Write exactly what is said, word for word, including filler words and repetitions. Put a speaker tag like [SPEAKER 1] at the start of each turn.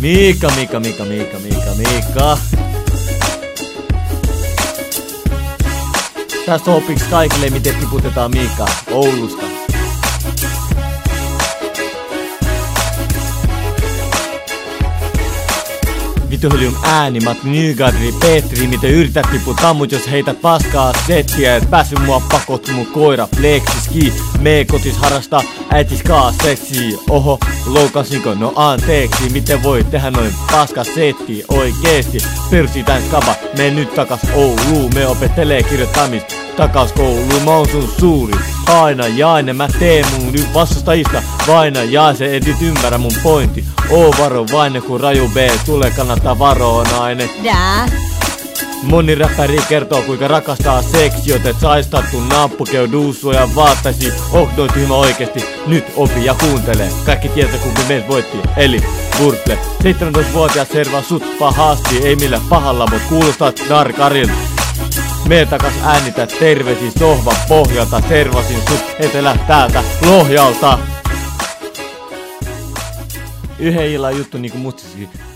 [SPEAKER 1] Miika, Miika, Miika, Miika, Miika, Miika. Tässä opiks kaikille, miten tiputetaan Miikaa Oulusta. Vituhelium ääni, Matti Nygaardin, Petri, miten yrität tiputtaa mut jos heität paskaa settiä. Et päässyt mua pakot mun koira, pleksiski. Mee kotis harrastaa äitis kaa seksiä. Oho, loukasinko? No anteeksi, miten voi tehdä noin paska setti oikeesti? Persi tän skaba, mee nyt takas Ouluun. Me opettelee kirjoittamista takas kouluun, mä oon sun suuri aina jainen, mä teen mun nyt vastustajista vaina jaa, se et nyt ymmärrä mun pointti. Oo varovainen kun raju B tulee, kannattaa varoa nainen.
[SPEAKER 2] Dää.
[SPEAKER 1] Moni räppäri kertoo kuinka rakastaa seksi, joten saistattu nappukeu duussuja vaattaisi. Oh, noin tyhmä oikeesti, nyt opi ja kuuntele. Kaikki tietää kumpi meidät voitti, eli Wurtle. seitsemäntoistavuotias servaa sut pahasti, ei millään pahalla, mut kuulostat narkarilta. Mee takas äänitä terveisiin sohvan pohjalta, servasin sut etelä täältä Lohjalta. Yhden illan juttu niinku mustaskin.